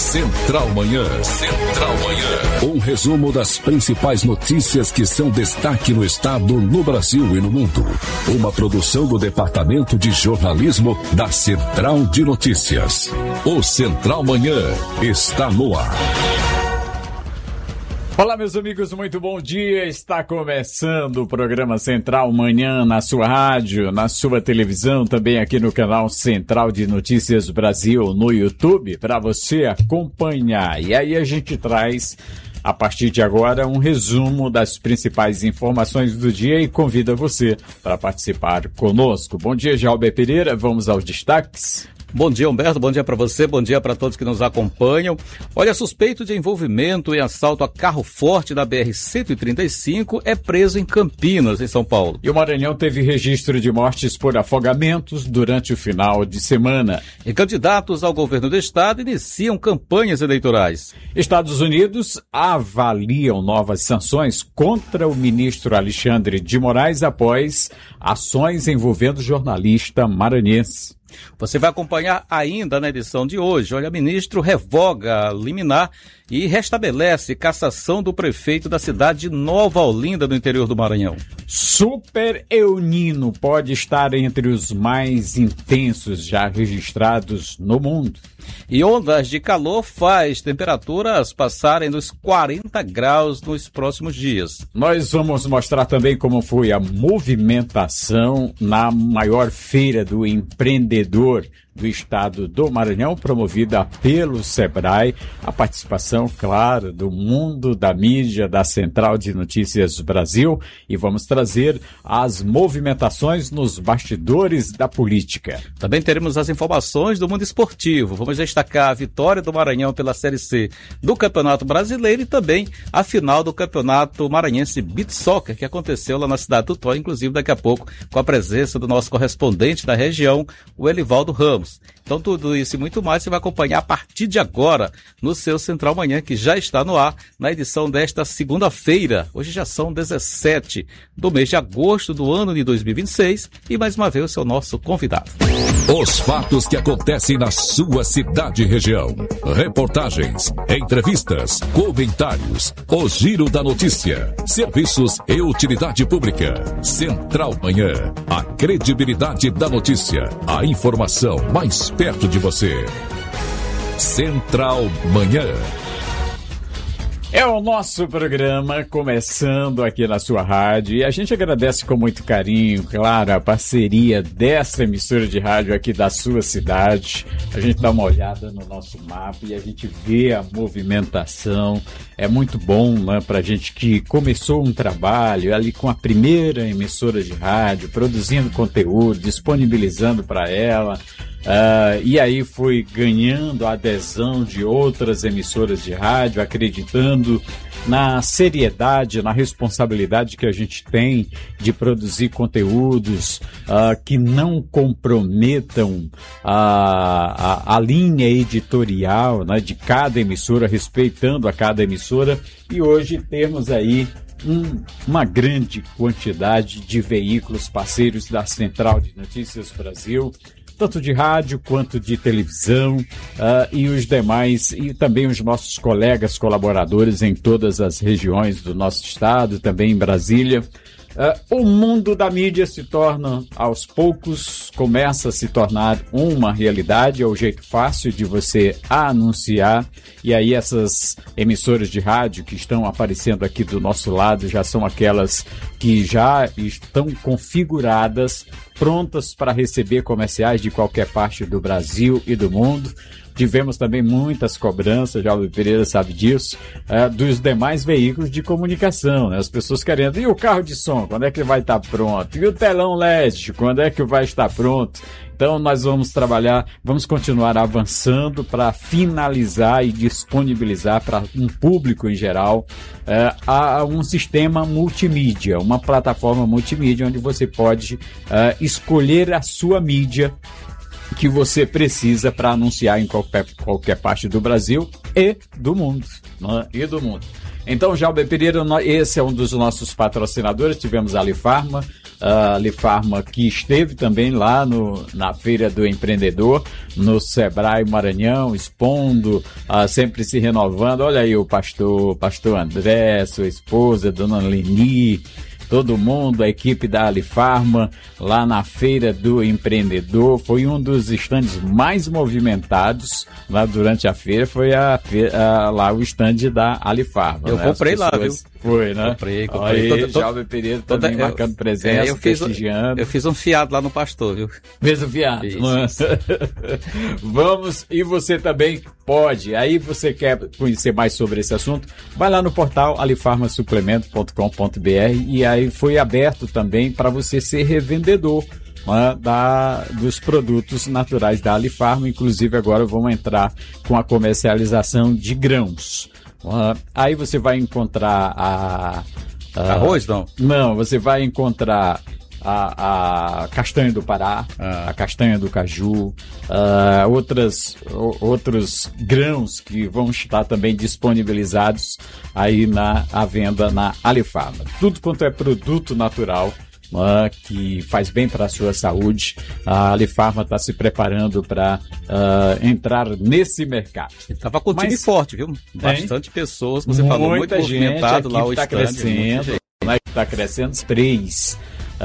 Central Manhã. Central Manhã. Um resumo das principais notícias que são destaque no estado, no Brasil e no mundo. Uma produção do Departamento de Jornalismo da Central de Notícias. O Central Manhã está no ar. Olá, meus amigos, muito bom dia. Está começando o programa Central Manhã na sua rádio, na sua televisão, também aqui no canal Central de Notícias Brasil no YouTube, para você acompanhar. E aí a gente traz, a partir de agora, um resumo das principais informações do dia e convida você para participar conosco. Bom dia, Jalber Pereira. Vamos aos destaques. Bom dia, Humberto, bom dia para você, bom dia para todos que nos acompanham. Olha, suspeito de envolvimento em assalto a carro forte da BR-135 é preso em Campinas, em São Paulo. E o Maranhão teve registro de mortes por afogamentos durante o final de semana. E candidatos ao governo do estado iniciam campanhas eleitorais. Estados Unidos avaliam novas sanções contra o ministro Alexandre de Moraes após ações envolvendo jornalista maranhense. Você vai acompanhar ainda na edição de hoje. Olha, o ministro revoga a liminar e restabelece cassação do prefeito da cidade de Nova Olinda, no interior do Maranhão. Super El Niño pode estar entre os mais intensos já registrados no mundo. E ondas de calor faz temperaturas passarem dos 40 graus nos próximos dias. Nós vamos mostrar também como foi a movimentação na maior feira do empreendedor do estado do Maranhão, promovida pelo Sebrae, a participação, claro, do mundo da mídia, da Central de Notícias Brasil, e vamos trazer as movimentações nos bastidores da política. Também teremos as informações do mundo esportivo. Vamos destacar a vitória do Maranhão pela Série C do Campeonato Brasileiro e também a final do Campeonato Maranhense Beach Soccer, que aconteceu lá na cidade do Tó, inclusive daqui a pouco com a presença do nosso correspondente da região, o Elivaldo Ramos. Então tudo isso e muito mais você vai acompanhar a partir de agora no seu Central Manhã, que já está no ar na edição desta segunda-feira. Hoje já são 17 do mês de agosto do ano de 2026 e mais uma vez o nosso convidado. Os fatos que acontecem na sua cidade e região. Reportagens, entrevistas, comentários, o giro da notícia, serviços e utilidade pública. Central Manhã, a credibilidade da notícia, a informação mais perto de você. Central Manhã. É o nosso programa começando aqui na sua rádio e a gente agradece com muito carinho, claro, a parceria dessa emissora de rádio aqui da sua cidade. A gente dá uma olhada no nosso mapa e a gente vê a movimentação. É muito bom, né, pra gente que começou um trabalho ali com a primeira emissora de rádio, produzindo conteúdo, disponibilizando para ela. E aí foi ganhando a adesão de outras emissoras de rádio, acreditando na seriedade, na responsabilidade que a gente tem de produzir conteúdos que não comprometam a linha editorial, né, de cada emissora, respeitando a cada emissora. E hoje temos aí uma grande quantidade de veículos parceiros da Central de Notícias Brasil, tanto de rádio quanto de televisão, e os demais, e também os nossos colegas colaboradores em todas as regiões do nosso estado, também em Brasília. O mundo da mídia se torna, aos poucos, começa a se tornar uma realidade, é o jeito fácil de você anunciar, e aí essas emissoras de rádio que estão aparecendo aqui do nosso lado já são aquelas que já estão configuradas, prontas para receber comerciais de qualquer parte do Brasil e do mundo. Tivemos também muitas cobranças, já o Pereira sabe disso, dos demais veículos de comunicação, né? As pessoas querendo, e o carro de som, quando é que vai estar pronto? E o telão LED, quando é que vai estar pronto? Então nós vamos trabalhar, vamos continuar avançando para finalizar e disponibilizar para um público em geral um sistema multimídia, uma plataforma multimídia onde você pode escolher a sua mídia que você precisa para anunciar em qualquer parte do Brasil e do mundo, né? Então, Jalber Pereira, esse é um dos nossos patrocinadores. Tivemos a Alifarma, a Alifarma, que esteve também lá na Feira do Empreendedor, no Sebrae Maranhão, expondo, sempre se renovando. Olha aí o pastor André, sua esposa, dona Leni, todo mundo, a equipe da Alifarma, lá na Feira do Empreendedor. Foi um dos estandes mais movimentados lá durante a feira, foi lá o estande da Alifarma. Eu comprei lá, viu? Foi, né? Comprei. Aí, Jalber Pereira também marcando presença, prestigiando. Eu fiz um fiado lá no pastor, viu? Fez um fiado. Vamos, e você também pode. Aí você quer conhecer mais sobre esse assunto, vai lá no portal alifarmasuplemento.com.br e aí foi aberto também para você ser revendedor dos produtos naturais da Alifarma. Inclusive agora vamos entrar com a comercialização de grãos. Aí você vai encontrar arroz, não? Não, você vai encontrar a castanha do Pará, a castanha do caju, outros grãos que vão estar também disponibilizados aí à venda na Alifarma. Tudo quanto é produto natural, que faz bem para a sua saúde, a Alifarma está se preparando para entrar nesse mercado. Estava com time forte, viu? Bastante pessoas, você falou, muito movimentado lá o estande. Está crescendo 3.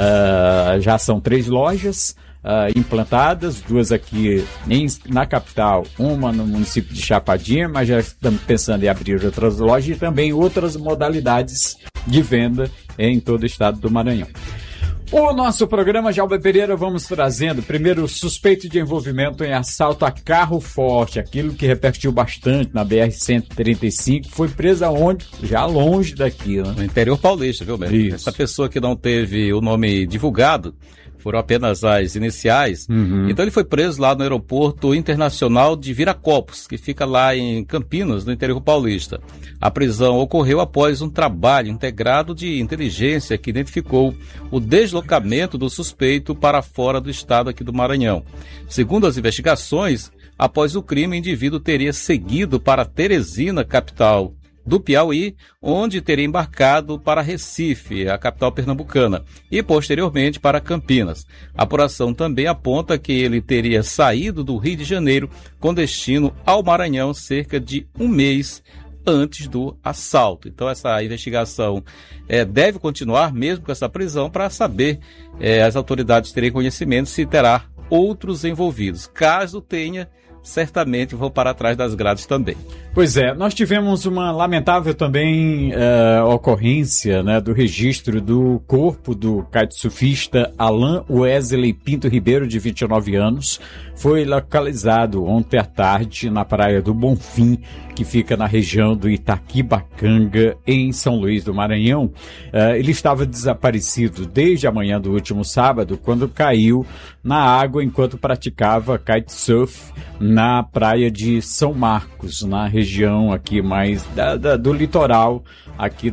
Já são 3 lojas implantadas, 2 aqui na capital, uma no município de Chapadinha, mas já estamos pensando em abrir outras lojas e também outras modalidades de venda em todo o estado do Maranhão. O nosso programa, Jalber Pereira, vamos trazendo primeiro suspeito de envolvimento em assalto a carro forte, aquilo que repercutiu bastante na BR-135, foi presa onde? Já longe daqui, né? No interior paulista, viu, Beto? Essa pessoa que não teve o nome divulgado, foram apenas as iniciais. Então ele foi preso lá no Aeroporto Internacional de Viracopos, que fica lá em Campinas, no interior paulista. A prisão ocorreu após um trabalho integrado de inteligência que identificou o deslocamento do suspeito para fora do estado aqui do Maranhão. Segundo as investigações, após o crime, o indivíduo teria seguido para Teresina, capital do Piauí, onde teria embarcado para Recife, a capital pernambucana, e posteriormente para Campinas. A apuração também aponta que ele teria saído do Rio de Janeiro com destino ao Maranhão cerca de um mês antes do assalto. Então essa investigação deve continuar mesmo com essa prisão para saber, as autoridades terem conhecimento se terá outros envolvidos. Caso tenha, certamente vão para trás das grades também. Pois é, nós tivemos uma lamentável também ocorrência, né, do registro do corpo do kitesurfista Alan Wesley Pinto Ribeiro, de 29 anos. Foi localizado ontem à tarde na Praia do Bonfim, que fica na região do Itaquibacanga, em São Luís do Maranhão. Ele estava desaparecido desde a manhã do último sábado, quando caiu na água enquanto praticava kitesurf na praia de São Marcos, na região aqui mais do litoral aqui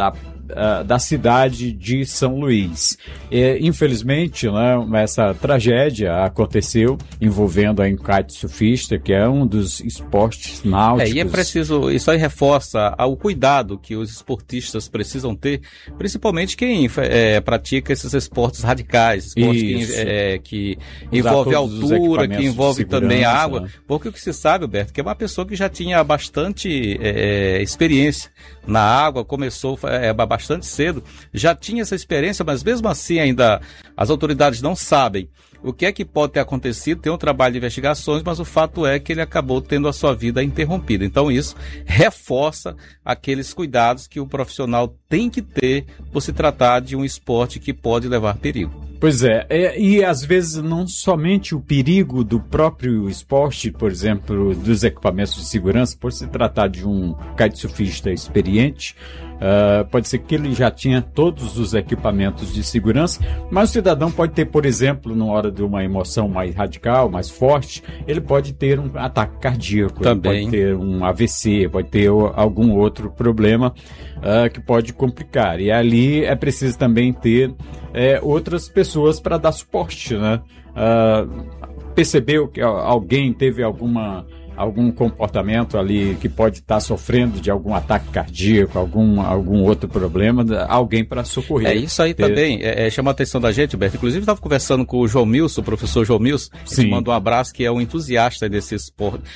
da cidade de São Luís. Infelizmente, né, essa tragédia aconteceu envolvendo a kitesurfista, que é um dos esportes náuticos. E é preciso, isso aí reforça o cuidado que os esportistas precisam ter, principalmente quem pratica esses esportes radicais, esportes que envolve altura, que envolve também a água, né? Porque o que se sabe, Alberto, que é uma pessoa que já tinha bastante experiência na água, começou bastante cedo, já tinha essa experiência, mas mesmo assim ainda as autoridades não sabem o que é que pode ter acontecido. Tem um trabalho de investigações, mas o fato é que ele acabou tendo a sua vida interrompida. Então isso reforça aqueles cuidados que o profissional tem que ter por se tratar de um esporte que pode levar perigo. Pois é, e às vezes não somente o perigo do próprio esporte, por exemplo, dos equipamentos de segurança, por se tratar de um kitesurfista experiente, pode ser que ele já tinha todos os equipamentos de segurança, mas o cidadão pode ter, por exemplo, na hora de uma emoção mais radical, mais forte, ele pode ter um ataque cardíaco, também. Ele pode ter um AVC, pode ter algum outro problema que pode complicar. E ali é preciso também ter outras pessoas para dar suporte, né? Percebeu que alguém teve alguma algum comportamento ali que pode estar sofrendo de algum ataque cardíaco, algum outro problema, alguém para socorrer. Isso aí também chama a atenção da gente, Beto. Inclusive, estava conversando com o João Milson, o professor João Milson, que manda um abraço, que é um entusiasta desses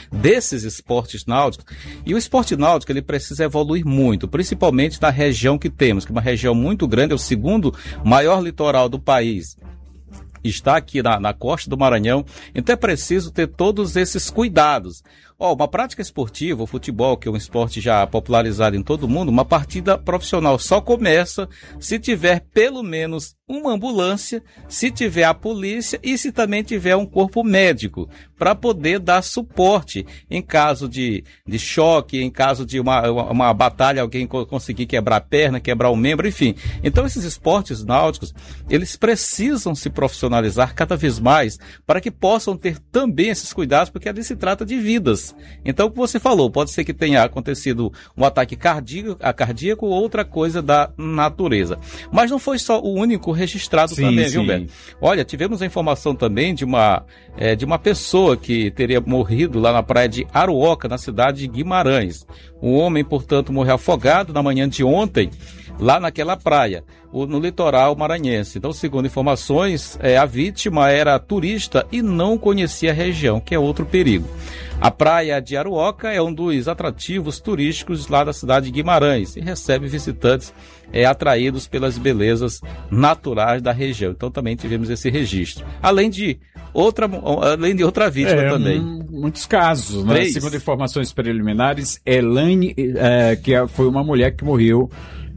esportes náuticos. E o esporte náutico, ele precisa evoluir muito, principalmente na região que temos, que é uma região muito grande, é o segundo maior litoral do país. Está aqui na costa do Maranhão, então é preciso ter todos esses cuidados. Uma prática esportiva, o futebol, que é um esporte já popularizado em todo mundo, uma partida profissional só começa se tiver pelo menos uma ambulância, se tiver a polícia e se também tiver um corpo médico, para poder dar suporte em caso de choque, em caso de uma batalha, alguém conseguir quebrar a perna, quebrar o membro, enfim. Então esses esportes náuticos, eles precisam se profissionalizar cada vez mais para que possam ter também esses cuidados, porque ali se trata de vidas. Então, como você falou, pode ser que tenha acontecido um ataque cardíaco ou outra coisa da natureza. Mas não foi só o único registrado também, viu, Beto? Olha, tivemos a informação também de uma pessoa que teria morrido lá na praia de Aruoca, na cidade de Guimarães. Um homem, portanto, morreu afogado na manhã de ontem, lá naquela praia, no litoral maranhense. Então, segundo informações, a vítima era turista e não conhecia a região, que é outro perigo. A praia de Aruoca é um dos atrativos turísticos lá da cidade de Guimarães e recebe visitantes atraídos pelas belezas naturais da região. Então, também tivemos esse registro. Além de outra vítima também. Muitos casos, né? Segundo informações preliminares, Elaine, que foi uma mulher que morreu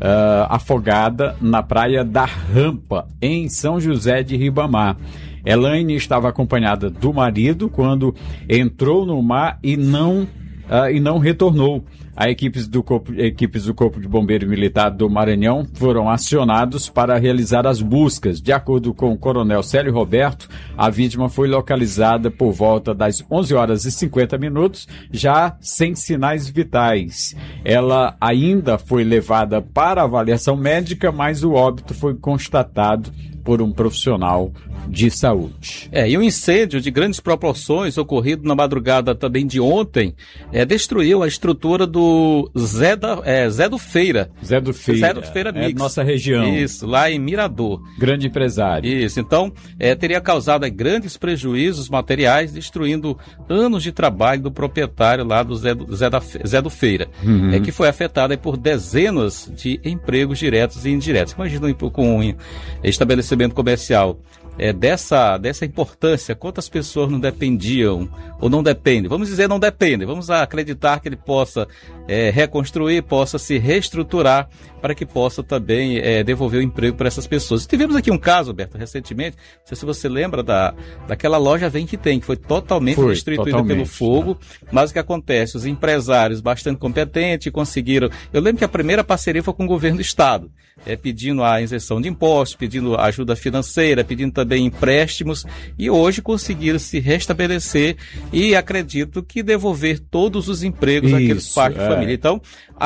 afogada na praia da Rampa, em São José de Ribamar. Elaine estava acompanhada do marido quando entrou no mar e não retornou. Equipes do Corpo de Bombeiro Militar do Maranhão foram acionados para realizar as buscas. De acordo com o coronel Célio Roberto, a vítima foi localizada por volta das 11h50, já sem sinais vitais. Ela ainda foi levada para avaliação médica, mas o óbito foi constatado por um profissional de saúde. E um incêndio de grandes proporções ocorrido na madrugada também de ontem destruiu a estrutura do Zé do Feira. Zé do Feira Mix. Nossa região. Isso, lá em Mirador. Grande empresário. Isso, então teria causado grandes prejuízos materiais, destruindo anos de trabalho do proprietário lá do Zé do Feira, que foi afetado por dezenas de empregos diretos e indiretos. Imagina com um estabelecimento comercial dessa importância, quantas pessoas não dependiam, ou não dependem, vamos dizer não dependem, vamos acreditar que ele possa reconstruir, possa se reestruturar, para que possa também devolver o emprego para essas pessoas. Tivemos aqui um caso, Alberto, recentemente, não sei se você lembra daquela loja Vem que Tem, que foi totalmente destruída pelo fogo, mas o que acontece? Os empresários bastante competentes conseguiram, eu lembro que a primeira parceria foi com o governo do estado, pedindo a isenção de impostos, pedindo ajuda financeira, pedindo também empréstimos, e hoje conseguiram se restabelecer e acredito que devolver todos os empregos àqueles pais de família. Então,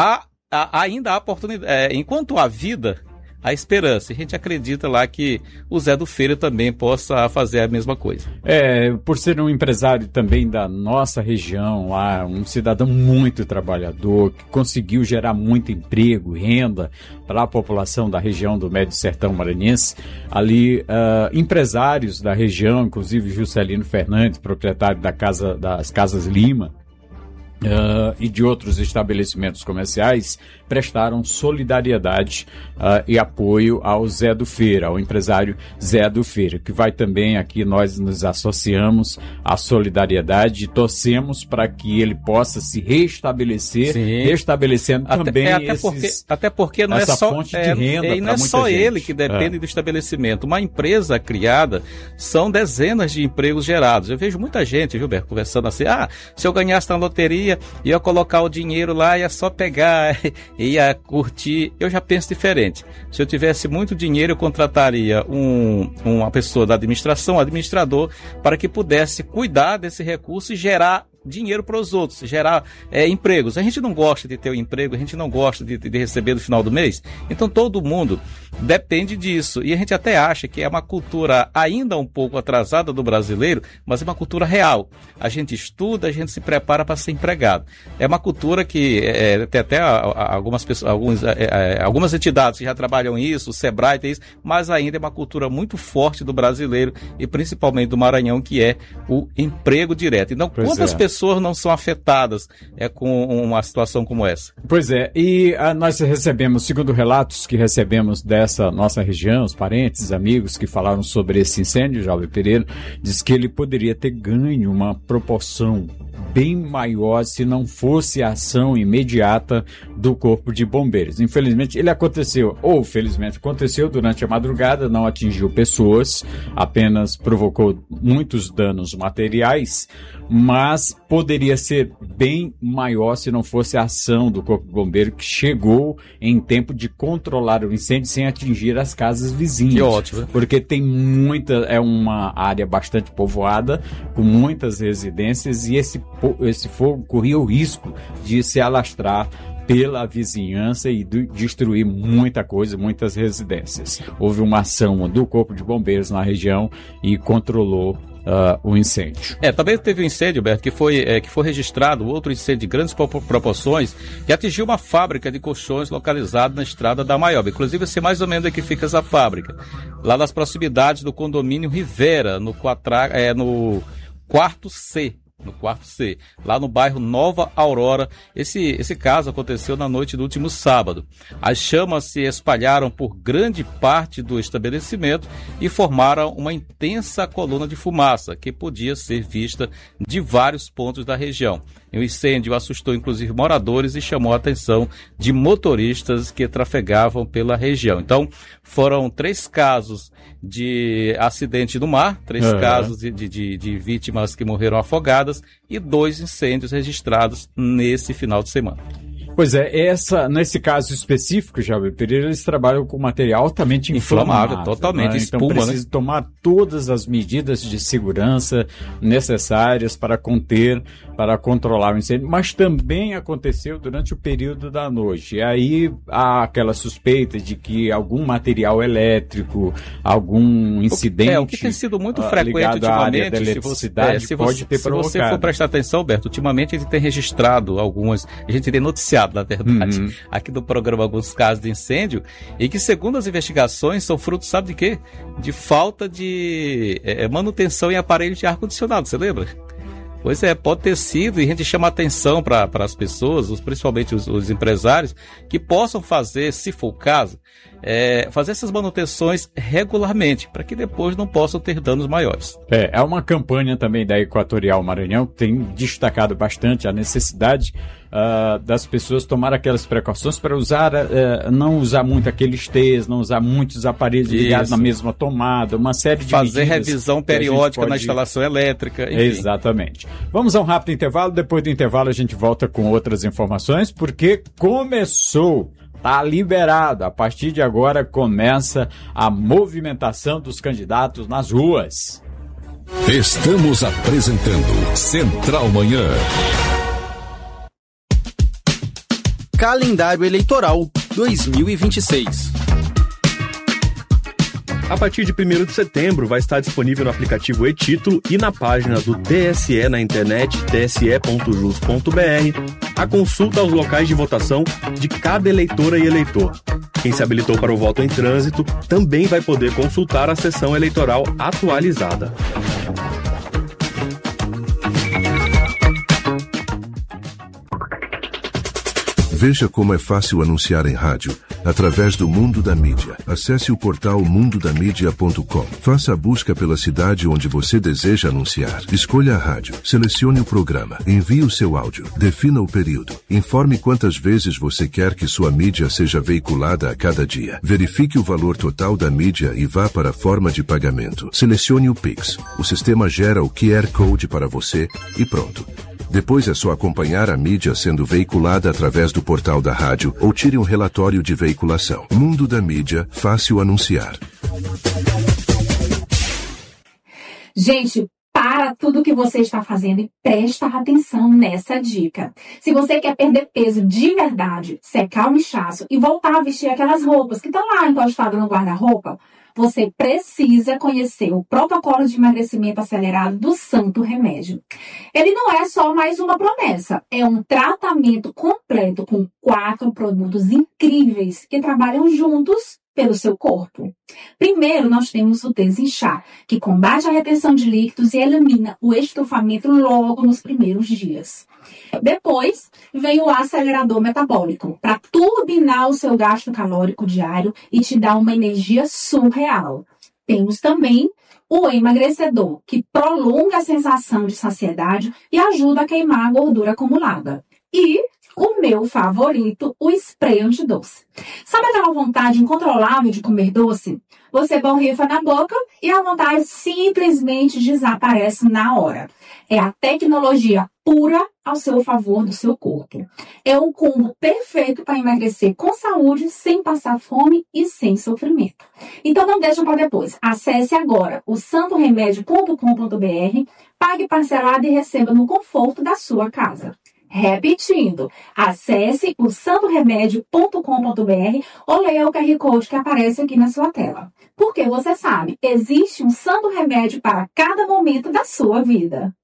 ainda há oportunidade, enquanto há vida, há esperança. A gente acredita lá que o Zé do Feira também possa fazer a mesma coisa. Por ser um empresário também da nossa região lá, um cidadão muito trabalhador, que conseguiu gerar muito emprego, renda para a população da região do Médio Sertão Maranhense. Ali, empresários da região, inclusive Juscelino Fernandes, proprietário das Casas Lima, e de outros estabelecimentos comerciais, prestaram solidariedade e apoio ao Zé do Feira, ao empresário Zé do Feira, que vai também aqui, nós nos associamos à solidariedade e torcemos para que ele possa se restabelecer, restabelecendo também até porque não essa é só fonte de renda. E não é só ele que depende do estabelecimento. Uma empresa criada, são dezenas de empregos gerados. Eu vejo muita gente, viu, Berto, conversando assim, se eu ganhasse na loteria, ia colocar o dinheiro lá, ia só pegar, ia curtir. Eu já penso diferente. Se eu tivesse muito dinheiro, eu contrataria uma pessoa da administração, um administrador, para que pudesse cuidar desse recurso e gerar dinheiro para os outros, gerar empregos. A gente não gosta de ter um emprego, a gente não gosta de receber no final do mês. Então todo mundo depende disso. E a gente até acha que é uma cultura ainda um pouco atrasada do brasileiro, mas é uma cultura real. A gente estuda, a gente se prepara para ser empregado. É uma cultura que tem até algumas pessoas, algumas entidades que já trabalham isso, o Sebrae tem isso, mas ainda é uma cultura muito forte do brasileiro e principalmente do Maranhão, que é o emprego direto. Então, quantas pessoas não são afetadas com uma situação como essa? Pois é, e nós recebemos, segundo relatos que recebemos dessa nossa região, os parentes, amigos que falaram sobre esse incêndio, Jalber Pereira, diz que ele poderia ter ganho uma proporção bem maior se não fosse a ação imediata do Corpo de Bombeiros. Infelizmente, ele aconteceu, ou felizmente aconteceu durante a madrugada, não atingiu pessoas, apenas provocou muitos danos materiais, mas poderia ser bem maior se não fosse a ação do Corpo de Bombeiro, que chegou em tempo de controlar o incêndio sem atingir as casas vizinhas. Que ótimo. Porque tem é uma área bastante povoada, com muitas residências, e esse fogo corria o risco de se alastrar pela vizinhança e destruir muita coisa, muitas residências. Houve uma ação do Corpo de Bombeiros na região e controlou o incêndio. Também teve um incêndio, Beto, que foi registrado, outro incêndio de grandes proporções, que atingiu uma fábrica de colchões localizada na estrada da Maioba. Inclusive, sei mais ou menos onde fica essa fábrica. Lá nas proximidades do condomínio Rivera, no quarto C. No quarto C, lá no bairro Nova Aurora. Esse caso aconteceu na noite do último sábado. As chamas se espalharam por grande parte do estabelecimento e formaram uma intensa coluna de fumaça que podia ser vista de vários pontos da região. O incêndio assustou inclusive moradores e chamou a atenção de motoristas que trafegavam pela região. Então, foram 3 casos de acidente no mar, 3 casos de vítimas que morreram afogadas e 2 incêndios registrados nesse final de semana. Pois é, nesse caso específico, Jalber Pereira, eles trabalham com material altamente inflamável, totalmente, né? espuma, então precisa tomar todas as medidas de segurança necessárias para controlar o incêndio, mas também aconteceu durante o período da noite. E aí há aquela suspeita de que algum material elétrico, algum incidente o que tem sido muito frequente ultimamente, da eletricidade pode ter provocado. Se você for prestar atenção, Berto, ultimamente a gente tem registrado a gente tem noticiado, na verdade, aqui no programa alguns casos de incêndio, e que, segundo as investigações, são frutos, sabe de quê? De falta de manutenção em aparelhos de ar-condicionado, você lembra? Pois é, pode ter sido, e a gente chama atenção para as pessoas, principalmente os empresários, que possam fazer, se for o caso, fazer essas manutenções regularmente, para que depois não possam ter danos maiores. É uma campanha também da Equatorial Maranhão que tem destacado bastante a necessidade das pessoas tomar aquelas precauções para não usar muito aqueles T's, não usar muitos aparelhos ligados na mesma tomada, uma série de fazer revisão periódica na instalação elétrica, enfim. Exatamente. Vamos a um rápido intervalo, depois do intervalo a gente volta com outras informações, porque começou, está liberado, a partir de agora começa a movimentação dos candidatos nas ruas. Estamos apresentando Central Manhã. Calendário Eleitoral 2026. A partir de 1º de setembro vai estar disponível no aplicativo e-Título e na página do TSE na internet tse.jus.br a consulta aos locais de votação de cada eleitora e eleitor. Quem se habilitou para o voto em trânsito também vai poder consultar a sessão eleitoral atualizada. Veja como é fácil anunciar em rádio, através do Mundo da Mídia. Acesse o portal mundodamídia.com. Faça a busca pela cidade onde você deseja anunciar. Escolha a rádio, selecione o programa, envie o seu áudio, defina o período, informe quantas vezes você quer que sua mídia seja veiculada a cada dia. Verifique o valor total da mídia e vá para a forma de pagamento. Selecione o Pix. O sistema gera o QR Code para você e pronto. Depois é só acompanhar a mídia sendo veiculada através do portal da rádio ou tire um relatório de veiculação. Mundo da Mídia, fácil anunciar. Gente, para para tudo que você está fazendo e presta atenção nessa dica. Se você quer perder peso de verdade, secar o inchaço e voltar a vestir aquelas roupas que estão lá encostadas no guarda-roupa, você precisa conhecer o protocolo de emagrecimento acelerado do Santo Remédio. Ele não é só mais uma promessa, é um tratamento completo com 4 produtos incríveis que trabalham juntos pelo seu corpo. Primeiro, nós temos o Desinchar, que combate a retenção de líquidos e elimina o estufamento logo nos primeiros dias. Depois, vem o acelerador metabólico, para turbinar o seu gasto calórico diário e te dar uma energia surreal. Temos também o emagrecedor, que prolonga a sensação de saciedade e ajuda a queimar a gordura acumulada. E o meu favorito, o spray antidoce. Sabe aquela vontade incontrolável de comer doce? Você borrifa na boca e a vontade simplesmente desaparece na hora. É a tecnologia pura ao seu favor do seu corpo. É um combo perfeito para emagrecer com saúde, sem passar fome e sem sofrimento. Então não deixa para depois. Acesse agora o santoremedio.com.br, pague parcelado e receba no conforto da sua casa. Repetindo, acesse o santoremedio.com.br ou leia o QR Code que aparece aqui na sua tela. Porque você sabe, existe um santo remédio para cada momento da sua vida.